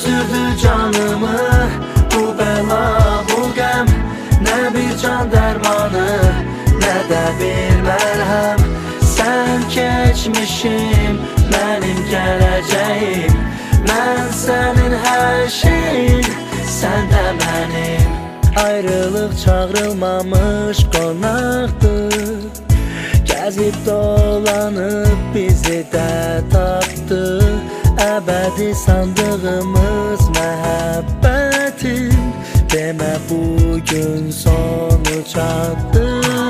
üzürdü canımı bu bəla, bu qəm. Nə bir can dərmanı, nə də bir mərhəm. Sən keçmişim, mənim gələcəyim. Mən sənin hər şeyin, sən də mənim. Ayrılıq çağrılmamış qonaqdır, gəzib dolanıb bizi də tapdı. Əbədi sandığımız məhəbbətin, demə bugün sonu çatdı.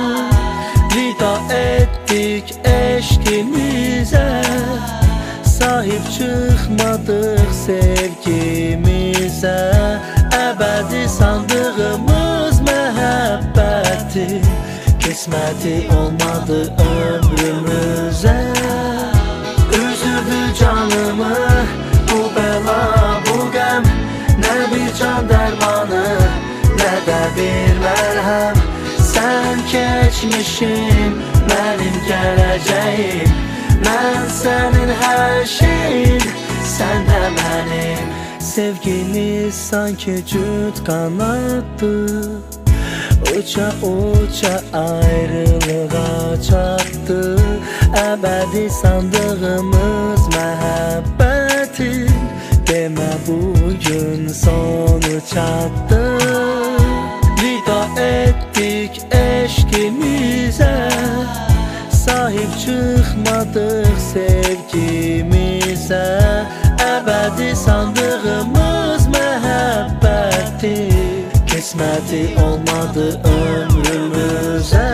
Vida etdik eşkimizə, sahib çıxmadıq sevgimizə. Əbədi sandığımız məhəbbətin, qisməti olmadı ömrümüzə. Üzürdü canımı bu bəla, bu qəm. Nə bir can dərmanı, nə də bir mərhəm. Sən keçmişim, mənim gələcəyim. Mən sənin hər şeyin, sən də mənim. Sevginiz sanki cüt qanaddır, uça uça ayrılığa çatdı. Əbədi sandığımız məhəbbətin, demə bugün sonu çatdı. Vida etdik eşkimizə, sahib çıxmadıq sevgimizə. Əbədi sandığımız məhəbbətin, qisməti olmadı ömrümüzə.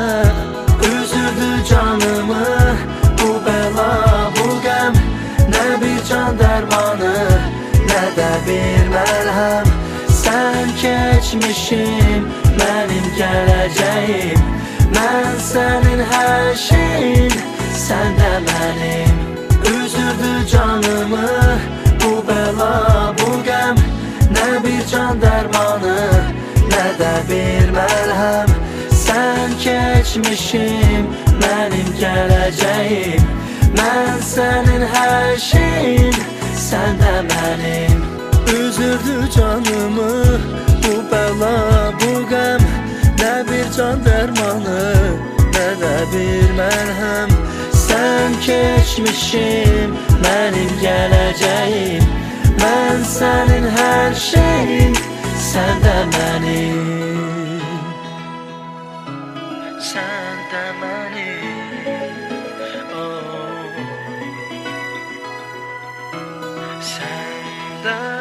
Üzürdü canımı bu bəla, bu qəm. Nə bir can dərmanı, nə də bir mərhəm. Sən keçmişim, mənim gələcəyim. Mən sənin hər şeyin, sən də mənim. Üzürdü canımı bu bəla, bu qəm. Nə bir can dərmanı, nə də bir mərhəm. Sən keçmişim, mənim gələcəyim. Mən sənin hər şeyin, sən də mənim. Üzürdü canımı bu bəla, bu qəm. Nə bir can dərmanı, nə də bir mərhəm. Sən keçmişim, mənim gələcəyim. Mən sənin hər şeyin, sən də mənim. Sən də mənim, oh. Sən də